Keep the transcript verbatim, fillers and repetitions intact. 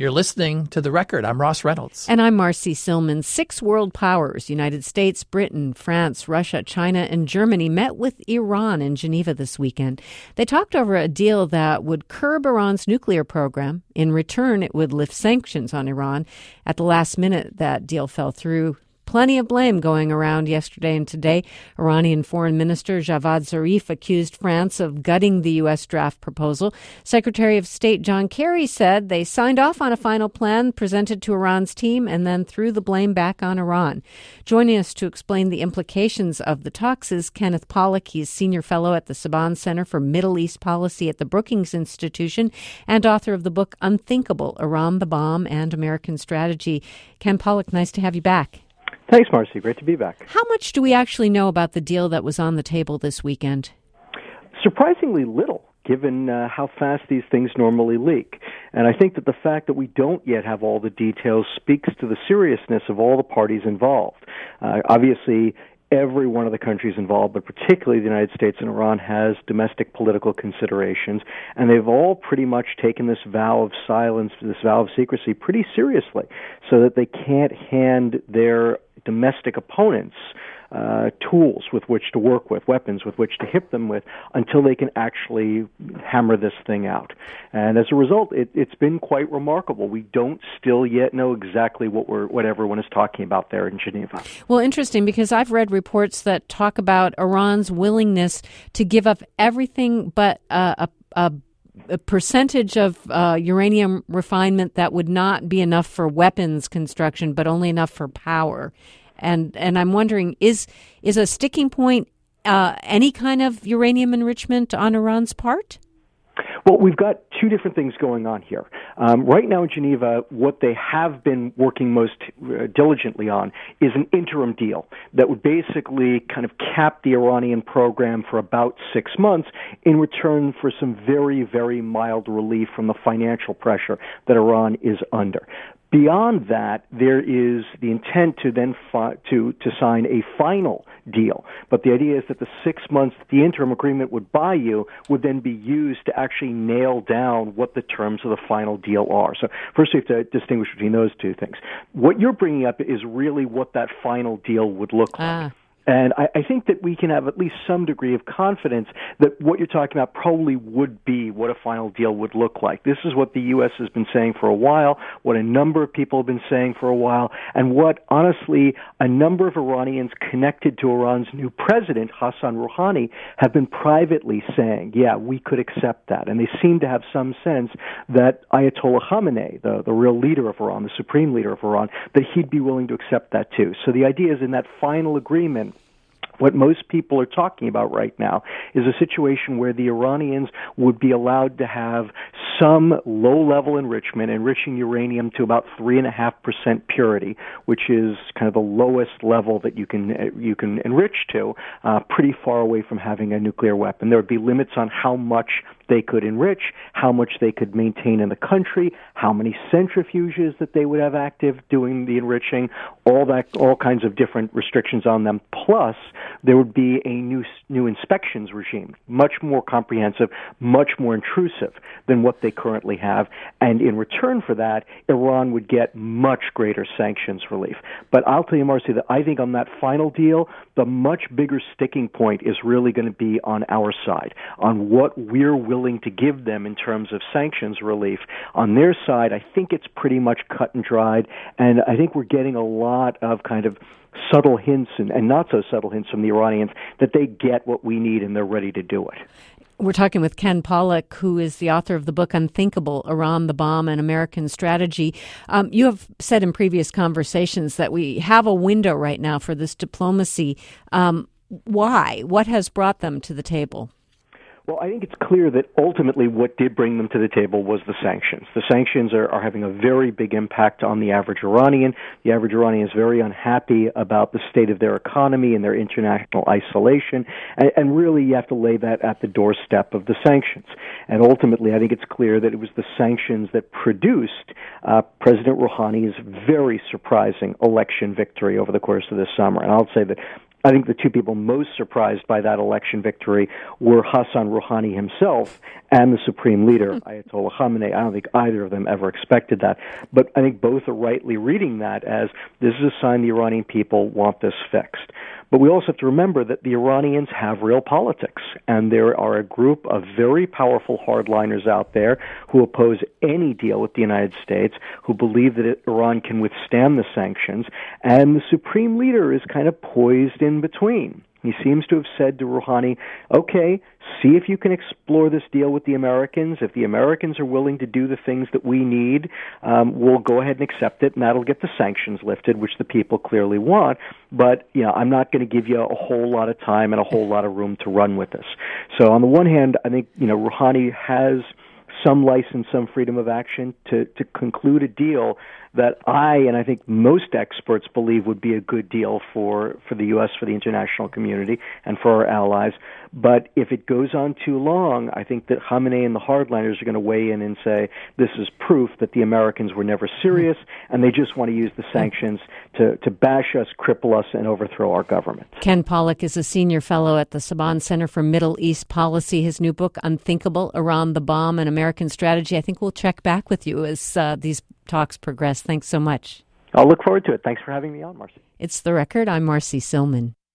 You're listening to The Record. I'm Ross Reynolds. And I'm Marcy Silman. Six world powers, United States, Britain, France, Russia, China, and Germany, met with Iran in Geneva this weekend. They talked over a deal that would curb Iran's nuclear program. In return, it would lift sanctions on Iran. At the last minute, that deal fell through. Plenty of blame going around yesterday and today. Iranian Foreign Minister Javad Zarif accused France of gutting the U S draft proposal. Secretary of State John Kerry said they signed off on a final plan presented to Iran's team and then threw the blame back on Iran. Joining us to explain the implications of the talks is Kenneth Pollack. He's senior fellow at the Saban Center for Middle East Policy at the Brookings Institution and author of the book Unthinkable, Iran, the Bomb, and American Strategy. Ken Pollack, nice to have you back. Thanks, Marcy. Great to be back. How much do we actually know about the deal that was on the table this weekend? Surprisingly little, given uh, how fast these things normally leak. And I think that the fact that we don't yet have all the details speaks to the seriousness of all the parties involved. Uh, obviously, every one of the countries involved, but particularly the United States and Iran, has domestic political considerations, and they've all pretty much taken this vow of silence, this vow of secrecy, pretty seriously, so that they can't hand their domestic opponents uh, tools with which to work with, weapons with which to hit them with, until they can actually hammer this thing out. And as a result, it, it's been quite remarkable. We don't still yet know exactly what we're, what everyone is talking about there in Geneva. Well, interesting, because I've read reports that talk about Iran's willingness to give up everything but uh, a, a a percentage of uh, uranium refinement that would not be enough for weapons construction, but only enough for power. And and I'm wondering, is is a sticking point uh, any kind of uranium enrichment on Iran's part? Well, we've got two different things going on here. Um, right now in Geneva, what they have been working most uh, diligently on is an interim deal that would basically kind of cap the Iranian program for about six months in return for some very, very mild relief from the financial pressure that Iran is under. Beyond that, there is the intent to then fi- to to sign a final deal. But the idea is that the six months the interim agreement would buy you would then be used to actually nail down what the terms of the final deal are. So first we have to distinguish between those two things. What you're bringing up is really what that final deal would look like. Ah. And I, I think that we can have at least some degree of confidence that what you're talking about probably would be what a final deal would look like. This is what the U S has been saying for a while, what a number of people have been saying for a while, and what, honestly, a number of Iranians connected to Iran's new president, Hassan Rouhani, have been privately saying, yeah, we could accept that. And they seem to have some sense that Ayatollah Khamenei, the, the real leader of Iran, the supreme leader of Iran, that he'd be willing to accept that too. So the idea is in that final agreement, what most people are talking about right now is a situation where the Iranians would be allowed to have some low-level enrichment, enriching uranium to about three point five percent purity, which is kind of the lowest level that you can you can enrich to, uh, pretty far away from having a nuclear weapon. There would be limits on how much they could enrich, how much they could maintain in the country, how many centrifuges that they would have active doing the enriching, all that, all kinds of different restrictions on them. Plus, there would be a new new inspections regime, much more comprehensive, much more intrusive than what they currently have. And in return for that, Iran would get much greater sanctions relief. But I'll tell you, Marcy, that I think on that final deal, the much bigger sticking point is really going to be on our side, on what we're willing to give them in terms of sanctions relief. On their side, I think it's pretty much cut and dried, and I think we're getting a lot of kind of subtle hints and, and not so subtle hints from the Iranians that they get what we need and they're ready to do it. We're talking with Ken Pollack, who is the author of the book Unthinkable, Iran, the Bomb, and American Strategy. Um, you have said in previous conversations that we have a window right now for this diplomacy. Um, why? What has brought them to the table? Well, I think it's clear that ultimately what did bring them to the table was the sanctions. The sanctions are, are having a very big impact on the average Iranian. The average Iranian is very unhappy about the state of their economy and their international isolation, and, and really you have to lay that at the doorstep of the sanctions. And ultimately, I think it's clear that it was the sanctions that produced uh, President Rouhani's very surprising election victory over the course of this summer. And I'll say that I think the two people most surprised by that election victory were Hassan Rouhani himself and the supreme leader, Ayatollah Khamenei. I don't think either of them ever expected that. But I think both are rightly reading that as this is a sign the Iranian people want this fixed. But we also have to remember that the Iranians have real politics, and there are a group of very powerful hardliners out there who oppose any deal with the United States, who believe that it, Iran can withstand the sanctions, and the supreme leader is kind of poised in between. He seems to have said to Rouhani, okay, see if you can explore this deal with the Americans. If the Americans are willing to do the things that we need, um, we'll go ahead and accept it, and that'll get the sanctions lifted, which the people clearly want. But, you know, I'm not going to give you a whole lot of time and a whole lot of room to run with this. So on the one hand, I think, you know, Rouhani has some license, some freedom of action to, to conclude a deal that I and I think most experts believe would be a good deal for, for the U S, for the international community, and for our allies. But if it goes on too long, I think that Khamenei and the hardliners are going to weigh in and say this is proof that the Americans were never serious, and they just want to use the sanctions to, to bash us, cripple us, and overthrow our government. Ken Pollack is a senior fellow at the Saban Center for Middle East Policy. His new book, Unthinkable, Iran, the Bomb, and American Strategy. I think we'll check back with you as uh, these talks progress. Thanks so much. I'll look forward to it. Thanks for having me on, Marcy. It's The Record. I'm Marcy Silman.